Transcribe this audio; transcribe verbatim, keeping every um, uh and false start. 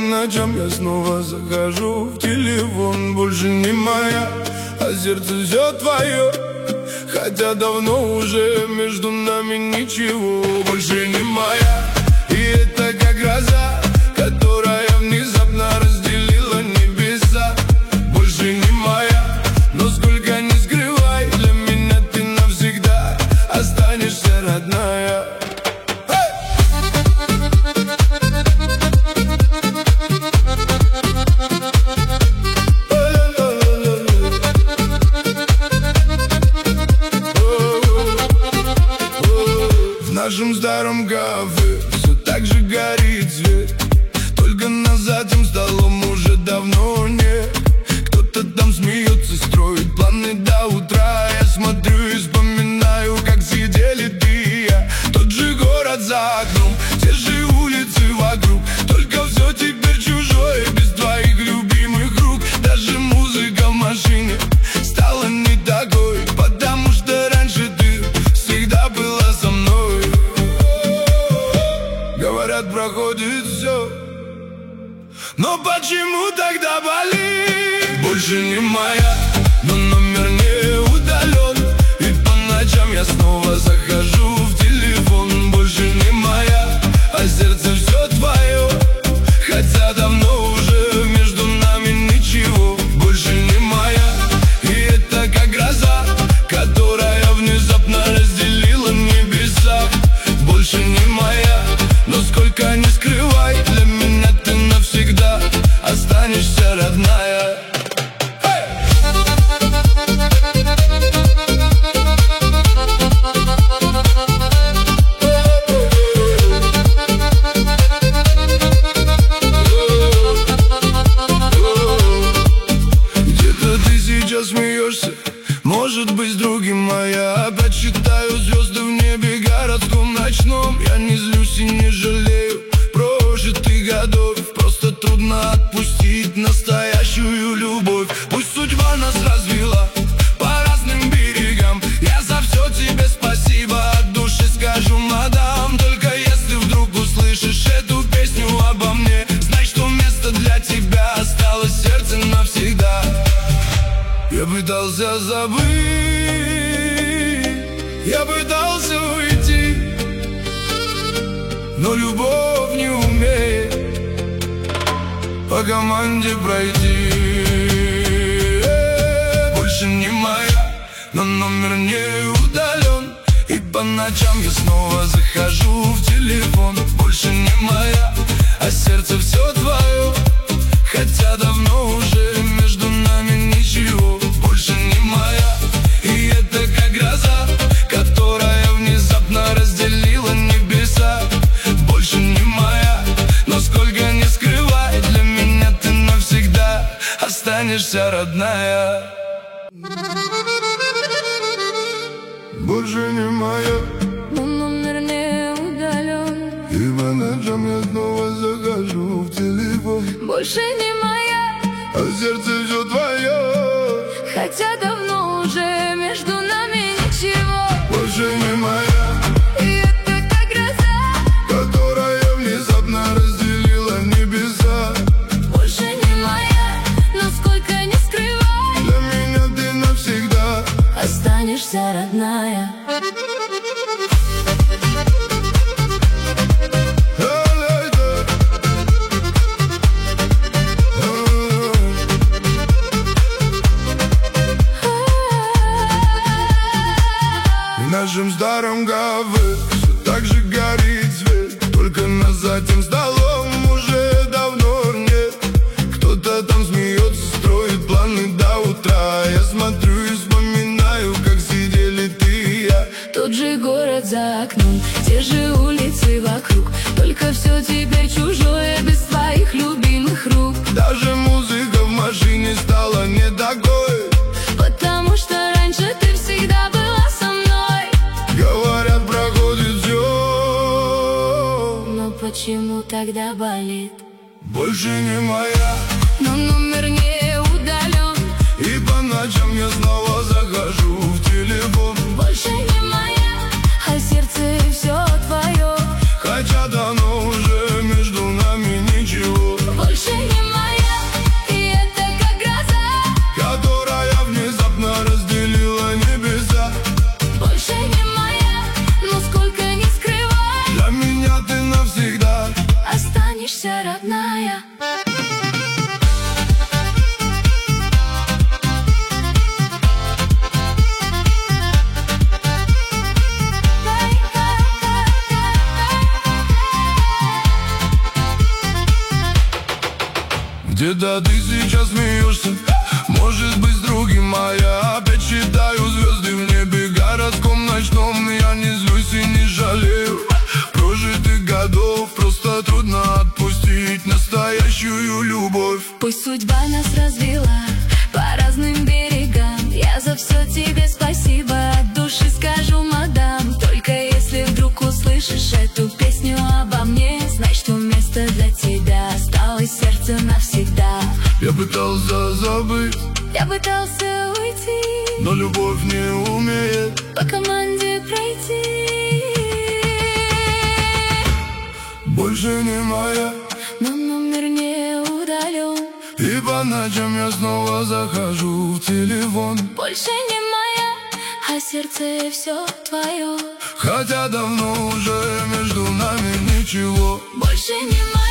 ночам я снова захожу в телефон. Больше не моя, а сердце все твое. Хотя давно уже между нами ничего. Больше не моя, и это как гроза, которая внезапно разделила небеса. Больше не моя, но сколько ни скрывай, для меня ты навсегда останешься, родная. В нашем старом кафе все так же горит свет, только нас за тем столом уже давно нет. Кто-то там смеется, строит планы до утра. Я смотрю и вспоминаю, как сидели ты и я. Тот же город за окном, те же улицы вокруг, только все теперь чужое, без твоих любимых рук. Даже музыка в машине стала не такой, потому что раньше ты всегда была со мной. Говорят, проходит все, но почему тогда болит? Больше не моя, но номер не удален, и по ночам я снова захожу в телефон. Больше не моя, а сердце все твое. Хотя давно уже между нами ничего. Больше не моя, и это как гроза, которая внезапно разделила небеса. Больше не моя, но сколько ни скрывай, для меня ты навсегда останешься, родная. Где-то ты сейчас смеешься, может быть, с другим, а я опять считаю звезды в небе городском ночном. Я не злюсь и не жалею прожитых годов, просто трудно отпустить настоящую любовь. Пусть судьба нас развела по разным берегам, я за все тебе спасибо от души скажу, мадам. Только если вдруг услышишь эту песню обо мне, знай, что место для тебя осталось в сердце навсегда. Я пытался забыть, я пытался уйти, но любовь не умеет по команде пройти. Больше не моя, но номер не удален, и по ночам я снова захожу в телефон. Больше не моя, а сердце все твое. Хотя давно уже между нами ничего. Больше не моя, и это как гроза, которая внезапно разделила небеса. Больше не моя, но сколько ни скрывай, для меня ты навсегда останешься, родная. Больше не моя, но номер не удален, и по ночам я снова захожу в телефон. больше не моя, а сердце все твое. хотя давно уже между нами ничего. Больше не моя, И это как гроза, которая внезапно разделила небеса. больше не моя, но сколько ни скрывай, Для меня ты навсегда останешься, родная. В нашем старом кафе все так же горит свет, только нас за тем столом уже давно нет. Кто-то там смеется, строит планы до утра. Я смотрю и вспоминаю, как сидели ты и я. Тот же город за окном, те же улицы вокруг, только все теперь чужое, без твоих любимых рук. Даже музыка в машине стала не такой, Потому что раньше ты всегда была со мной. говорят, проходит все, Но почему тогда болит? больше не моя, Но номер не удален, и по ночам я снова захожу в телефон. больше не моя, а сердце все твое. Хотя давно уже между нами ничего. Больше да ты сейчас смеешься. Может быть с другим, а я опять считаю звезды в небе. Городском ночном я не злюсь и не жалею прожитых годов. Просто трудно отпустить настоящую любовь. Пусть судьба нас развела по разным берегам, я за все тебе спасибо от души скажу, мадам. Только если вдруг услышишь эту песню обо мне, знай, что место для тебя осталось в сердце навсегда. Я пытался забыть, я пытался уйти, но любовь не умеет по команде пройти. Больше не моя, но номер не удален, и по ночам я снова захожу в телефон. Больше не моя, а сердце все твое, хотя давно уже между нами ничего. Больше не моя.